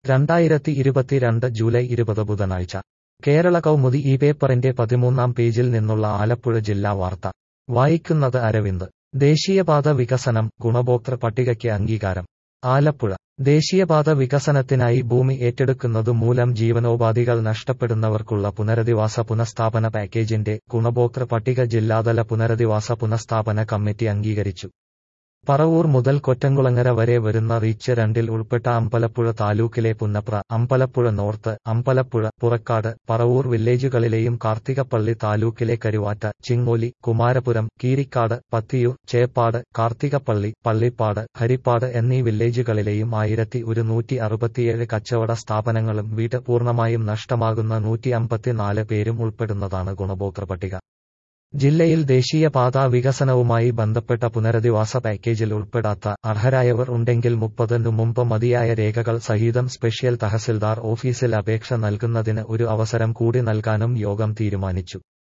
2022 July 20 ബുധനാഴ്ച കേരള കൗമുദി ഈ പേപ്പറിന്റെ 13-ാം പേജിൽ നിന്നുള്ള ആലപ്പുഴ ജില്ലാ വാർത്ത വായിക്കുന്നത് അരവിന്ദ്. ദേശീയപാത വികസനം ഗുണഭോക്തൃ പട്ടികയ്ക്ക് അംഗീകാരം. ആലപ്പുഴ ദേശീയപാത വികസനത്തിനായി ഭൂമി ഏറ്റെടുക്കുന്നതു മൂലം ജീവനോപാധികൾ നഷ്ടപ്പെടുന്നവർക്കുള്ള പുനരധിവാസ പുനഃസ്ഥാപന പാക്കേജിന്റെ ഗുണഭോക്തൃ പട്ടിക ജില്ലാതല പുനരധിവാസ പുനഃസ്ഥാപന കമ്മിറ്റി അംഗീകരിച്ചു. പറവൂർ മുതൽ കൊറ്റംകുളങ്ങര വരെ വരുന്ന റീച്ച് 2-ൽ ഉൾപ്പെട്ട അമ്പലപ്പുഴ താലൂക്കിലെ പുന്നപ്ര, അമ്പലപ്പുഴ നോർത്ത്, അമ്പലപ്പുഴ, പുറക്കാട്, പറവൂർ വില്ലേജുകളിലെയും കാർത്തികപ്പള്ളി താലൂക്കിലെ കരുവാറ്റ, ചിങ്ങോലി, കുമാരപുരം, കീരിക്കാട്, പത്തിയൂർ, ചേപ്പാട്, കാർത്തികപ്പള്ളി, പള്ളിപ്പാട്, ഹരിപ്പാട് എന്നീ വില്ലേജുകളിലെയും 1167 കച്ചവട സ്ഥാപനങ്ങളും വീട് പൂർണ്ണമായും നഷ്ടമാകുന്ന 154 പേരും ഉൾപ്പെടുന്നതാണ് ഗുണഭോക്തൃ പട്ടിക. ജില്ലയിൽ ദേശീയപാതാ വികസനവുമായി ബന്ധപ്പെട്ട പുനരധിവാസ പാക്കേജിൽ ഉൾപ്പെടാത്ത അർഹരായവർ ഉണ്ടെങ്കിൽ 30-നു മുമ്പ് മതിയായ രേഖകൾ സഹിതം സ്പെഷ്യൽ തഹസിൽദാർ ഓഫീസിൽ അപേക്ഷ നൽകുന്നതിന് ഒരു അവസരം കൂടി നൽകാനും യോഗം തീരുമാനിച്ചു.